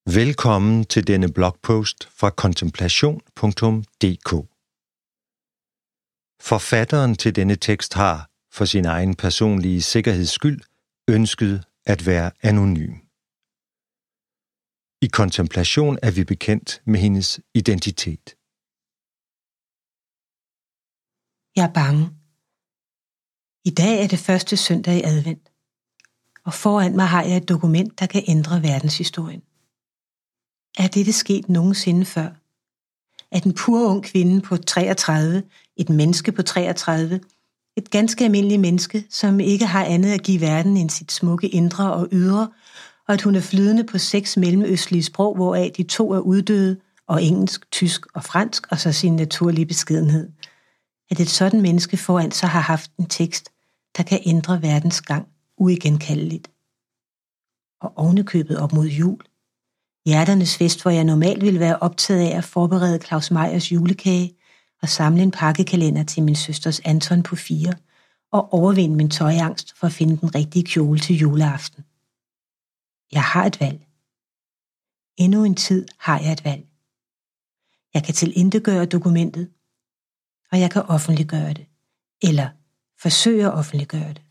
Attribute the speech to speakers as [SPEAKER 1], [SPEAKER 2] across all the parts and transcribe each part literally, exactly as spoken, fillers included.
[SPEAKER 1] Velkommen til denne blogpost fra kontemplation punktum d k. Forfatteren til denne tekst har, for sin egen personlige sikkerheds skyld, ønsket at være anonym. I kontemplation er vi bekendt med hendes identitet.
[SPEAKER 2] Jeg er bange. I dag er det første søndag i advent, og foran mig har jeg et dokument, der kan ændre verdenshistorien. Er dette sket nogensinde før? At en pur ung kvinde på treogtredive, et menneske på treogtredive, et ganske almindeligt menneske, som ikke har andet at give verden end sit smukke indre og ydre, og at hun er flydende på seks mellemøstlige sprog, hvoraf de to er uddøde, og engelsk, tysk og fransk, og så sin naturlige beskedenhed. At et sådan menneske foran sig har haft en tekst, der kan ændre verdens gang uigenkaldeligt. Og ovenikøbet op mod jul. Hjerternes fest, hvor jeg normalt ville være optaget af at forberede Claus Meyers julekage og samle en pakkekalender til min søsters Anton på fire og overvinde min tøjangst for at finde den rigtige kjole til juleaften. Jeg har et valg. Endnu en tid har jeg et valg. Jeg kan tilintetgøre dokumentet, og jeg kan offentliggøre det, eller forsøge at offentliggøre det.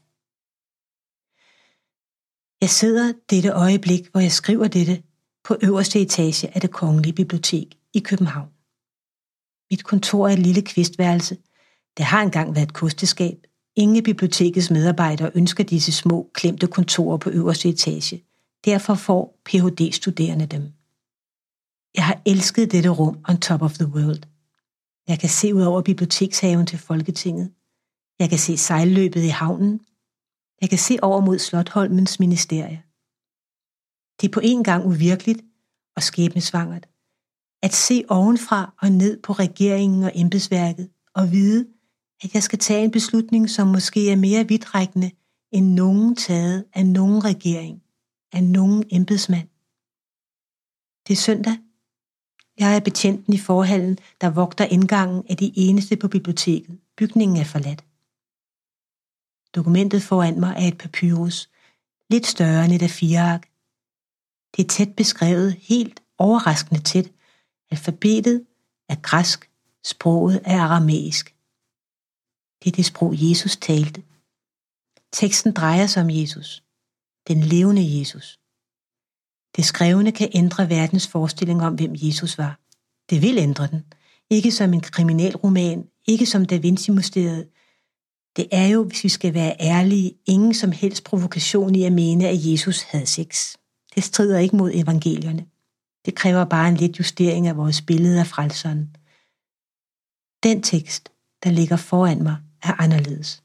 [SPEAKER 2] Jeg sidder dette øjeblik, hvor jeg skriver dette, på øverste etage af Det Kongelige Bibliotek i København. Mit kontor er et lille kvistværelse. Det har engang været et kosteskab. Ingen af bibliotekets medarbejdere ønsker disse små, klemte kontorer på øverste etage. Derfor får P H D-studerende dem. Jeg har elsket dette rum on top of the world. Jeg kan se ud over bibliotekshaven til Folketinget. Jeg kan se sejlløbet i havnen. Jeg kan se over mod Slottholmens ministerie. Det er på en gang uvirkeligt og skæbnesvangert. At se ovenfra og ned på regeringen og embedsværket og vide, at jeg skal tage en beslutning, som måske er mere vidtrækkende end nogen taget af nogen regering, af nogen embedsmand. Det er søndag. Jeg er betjenten i forhallen, der vogter indgangen af de eneste på biblioteket. Bygningen er forladt. Dokumentet foran mig er et papyrus, lidt større end et A fire ark. Det er tæt beskrevet, helt overraskende tæt. Alfabetet er græsk, sproget er aramæisk. Det er det sprog, Jesus talte. Teksten drejer sig om Jesus, den levende Jesus. Det skrevne kan ændre verdens forestilling om, hvem Jesus var. Det vil ændre den. Ikke som en kriminalroman, ikke som Da Vinci-mysteriet. Det er jo, hvis vi skal være ærlige, ingen som helst provokation i at mene, at Jesus havde sex. Det strider ikke mod evangelierne. Det kræver bare en lidt justering af vores billede af frelseren. Den tekst, der ligger foran mig, er anderledes.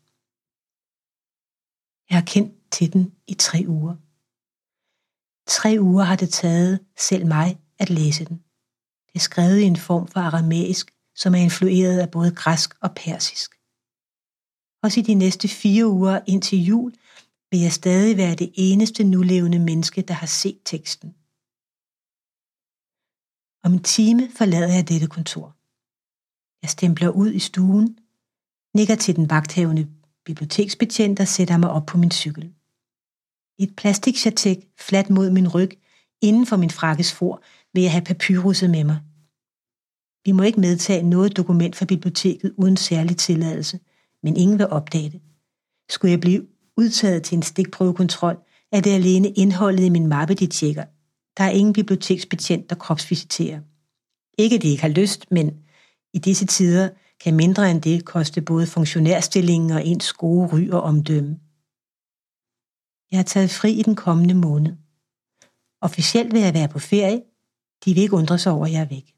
[SPEAKER 2] Jeg har kendt til den i tre uger. Tre uger har det taget selv mig at læse den. Det er skrevet i en form for aramæisk, som er influeret af både græsk og persisk. Også i de næste fire uger indtil jul vil jeg stadig være det eneste nulevende menneske, der har set teksten. Om en time forlader jeg dette kontor. Jeg stempler ud i stuen, nikker til den vagthavende biblioteksbetjent og sætter mig op på min cykel. I et plastikchatek fladt mod min ryg, inden for min frakkes for, vil jeg have papyruset med mig. Vi må ikke medtage noget dokument fra biblioteket uden særlig tilladelse, men ingen vil opdage det. Skulle jeg blive udtaget til en stikprøvekontrol, er det alene indholdet i min mappe, de tjekker. Der er ingen biblioteksbetjent, der kropsvisiterer. Ikke at de ikke har lyst, men i disse tider kan mindre end det koste både funktionærstillingen og ens gode ry og omdømme. Jeg har taget fri i den kommende måned. Officielt vil jeg være på ferie. De vil ikke undre sig over, at jeg er væk.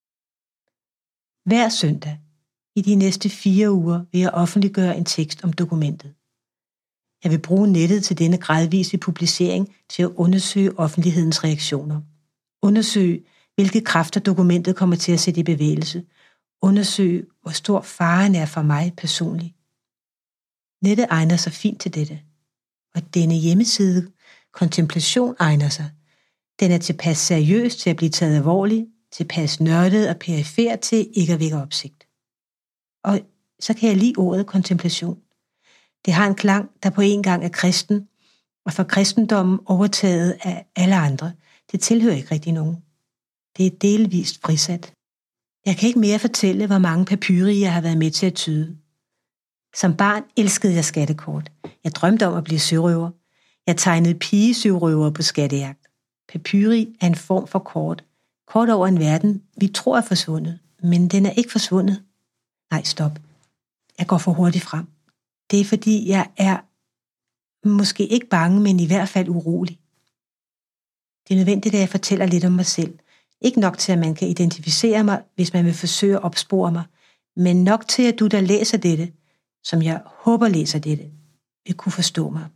[SPEAKER 2] Hver søndag i de næste fire uger vil jeg offentliggøre en tekst om dokumentet. Jeg vil bruge nettet til denne gradvise publicering til at undersøge offentlighedens reaktioner. Undersøge, hvilke kræfter dokumentet kommer til at sætte i bevægelse. Undersøge, hvor stor faren er for mig personligt. Nettet egner sig fint til dette. Og denne hjemmeside, Kontemplation, egner sig. Den er tilpas seriøs til at blive taget alvorligt, tilpas nørdet og perifer til ikke at vække opsigt. Og så kan jeg lide ordet kontemplation. Det har en klang, der på en gang er kristen, og for kristendommen overtaget af alle andre. det tilhører ikke rigtig nogen. Det er delvist frisat. Jeg kan ikke mere fortælle, hvor mange papyri jeg har været med til at tyde. Som barn elskede jeg skattekort. Jeg drømte om at blive sørøver. Jeg tegnede pigesørøver på skattejagt. Papyri er en form for kort. Kort over en verden, vi tror er forsvundet. Men den er ikke forsvundet. Nej, stop. Jeg går for hurtigt frem. Det er fordi, jeg er måske ikke bange, men i hvert fald urolig. Det er nødvendigt, at jeg fortæller lidt om mig selv. Ikke nok til, at man kan identificere mig, hvis man vil forsøge at opspore mig, men nok til, at du, der læser dette, som jeg håber læser dette, vil kunne forstå mig.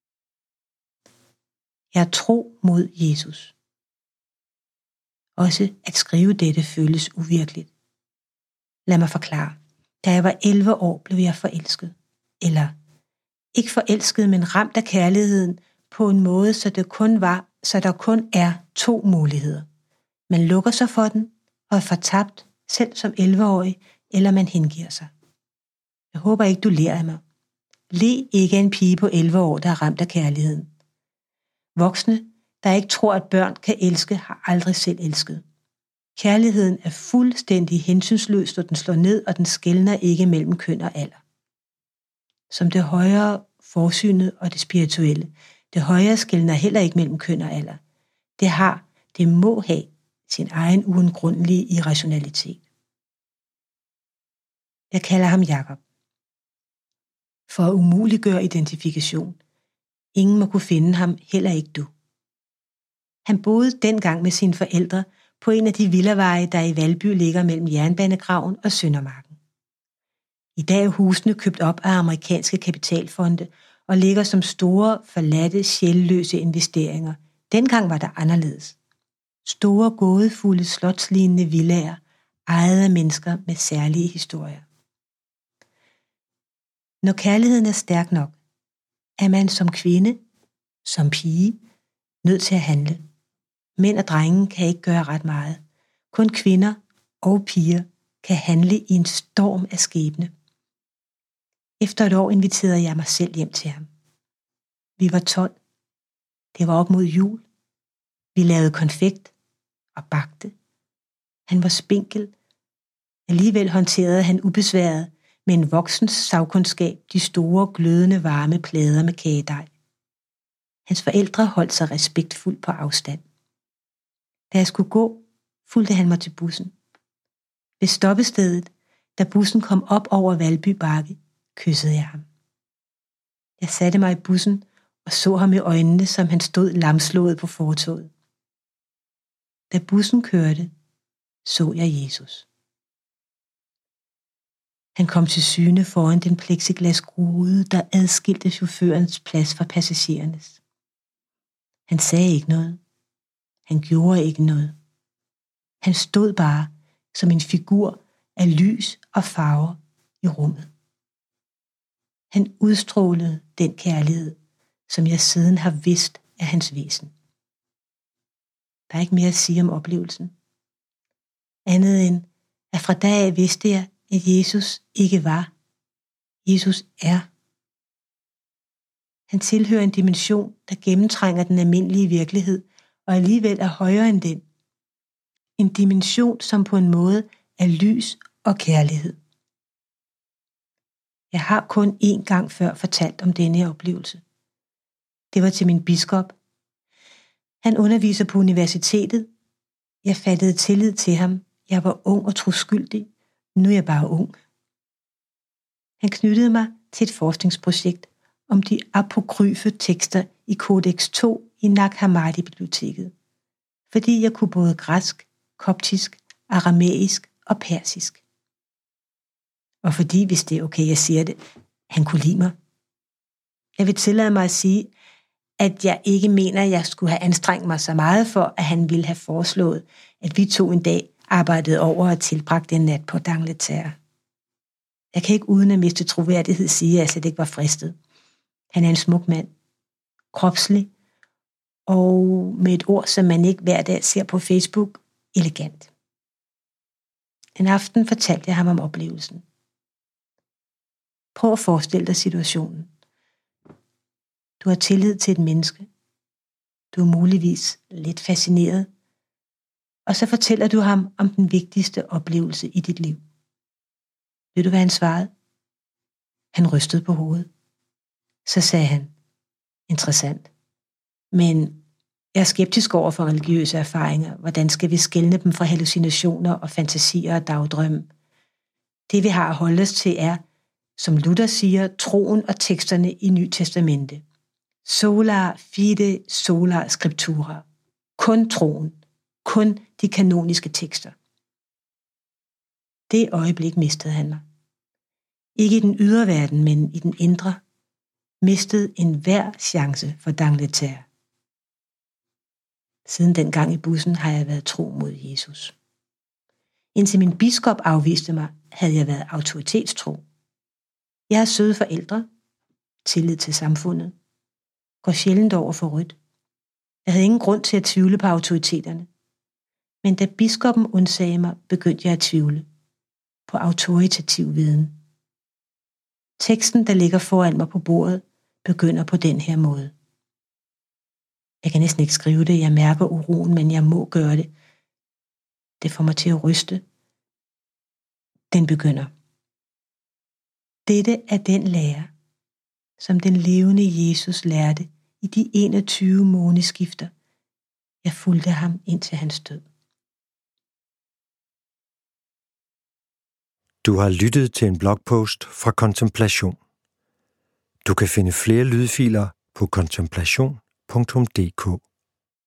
[SPEAKER 2] Jeg er tro mod Jesus. Også at skrive dette føles uvirkeligt. Lad mig forklare. Da jeg var elleve år, blev jeg forelsket. Eller ikke forelsket, men ramt af kærligheden på en måde, så det kun var, så der kun er to muligheder. Man lukker sig for den og er fortabt, selv som elleve-årig, eller man hengiver sig. Jeg håber ikke, du ler af mig. Le ikke af en pige på elleve år, der er ramt af kærligheden. Voksne, der ikke tror, at børn kan elske, har aldrig selv elsket. Kærligheden er fuldstændig hensynsløs, og den slår ned, og den skelner ikke mellem køn og alder. Som det højere forsynet og det spirituelle. Det højere skelner heller ikke mellem køn og alder. Det har, det må have sin egen uundgrundelige irrationalitet. Jeg kalder ham Jakob. For at umuliggøre identifikation. Ingen må kunne finde ham, heller ikke du. Han boede dengang med sine forældre på en af de villaveje, der i Valby ligger mellem Jernbanegraven og Søndermarken. I dag er husene købt op af amerikanske kapitalfonde og ligger som store, forladte, sjælløse investeringer. Dengang var der anderledes. Store, gådefulde, slotslignende villaer, ejet af mennesker med særlige historier. Når kærligheden er stærk nok, er man som kvinde, som pige, nødt til at handle. Mænd og drenge kan ikke gøre ret meget. Kun kvinder og piger kan handle i en storm af skæbne. Efter et år inviterede jeg mig selv hjem til ham. Vi var tolv. Det var op mod jul. Vi lavede konfekt og bagte. Han var spinkel. Alligevel håndterede han ubesværet med en voksens sagkundskab de store, glødende, varme plader med kagedej. Hans forældre holdt sig respektfuldt på afstand. Da jeg skulle gå, fulgte han mig til bussen. Ved stoppestedet, da bussen kom op over Valby Bakke, kyssede jeg ham. Jeg satte mig i bussen og så ham i øjnene, som han stod lamslået på fortovet. Da bussen kørte, så jeg Jesus. Han kom til syne foran den plexiglasrude, der adskilte chaufførens plads fra passagerernes. Han sagde ikke noget. Han gjorde ikke noget. Han stod bare som en figur af lys og farver i rummet. Han udstrålede den kærlighed, som jeg siden har vidst af hans væsen. Der er ikke mere at sige om oplevelsen. Andet end, at fra dag af vidste jeg, at Jesus ikke var. Jesus er. Han tilhører en dimension, der gennemtrænger den almindelige virkelighed, og alligevel er højere end den. En dimension, som på en måde er lys og kærlighed. Jeg har kun én gang før fortalt om denne oplevelse. Det var til min biskop. Han underviser på universitetet. Jeg fattede tillid til ham. Jeg var ung og troskyldig. Nu er jeg bare ung. Han knyttede mig til et forskningsprojekt om de apokryfe tekster i Codex to i Nag Hammadi-biblioteket, fordi jeg kunne både græsk, koptisk, aramæisk og persisk. Og fordi, hvis det er okay, jeg siger det, han kunne lide mig. Jeg vil tillade mig at sige, at jeg ikke mener, at jeg skulle have anstrengt mig så meget for, at han ville have foreslået, at vi to en dag arbejdede over og tilbragte en nat på D'Angleterre. Jeg kan ikke uden at miste troværdighed sige, at jeg slet ikke var fristet. Han er en smuk mand, kropslig, og med et ord, som man ikke hver dag ser på Facebook, elegant. En aften fortalte jeg ham om oplevelsen. Prøv at forestille dig situationen. Du har tillid til et menneske. Du er muligvis lidt fascineret, og så fortæller du ham om den vigtigste oplevelse i dit liv. Ved du, hvad han svarede? Han rystede på hovedet. Så sagde han, interessant, men jeg er skeptisk over for religiøse erfaringer. Hvordan skal vi skelne dem fra hallucinationer og fantasier og dagdrømme? Det vi har at holde os til er, som Luther siger, troen og teksterne i Ny Testamente. Sola fide, sola scriptura. Kun troen. Kun de kanoniske tekster. Det øjeblik mistede han mig. Ikke i den ydre verden, men i den indre. Mistede enhver chance for D'Angleterre. Siden den gang i bussen har jeg været tro mod Jesus. Indtil min biskop afviste mig, havde jeg været autoritetstro. Jeg har søde forældre, tillid til samfundet, går sjældent over for rødt. Jeg havde ingen grund til at tvivle på autoriteterne. Men da biskoppen undsagde mig, begyndte jeg at tvivle på autoritativ viden. Teksten, der ligger foran mig på bordet, begynder på den her måde. Jeg kan næsten ikke skrive det, jeg mærker uroen, men jeg må gøre det. Det får mig til at ryste. Den begynder. Dette er den lære, som den levende Jesus lærte i de enogtyve måneskifter. Jeg fulgte ham indtil hans død.
[SPEAKER 1] Du har lyttet til en blogpost fra Kontemplation. Du kan finde flere lydfiler på kontemplation punktum d k.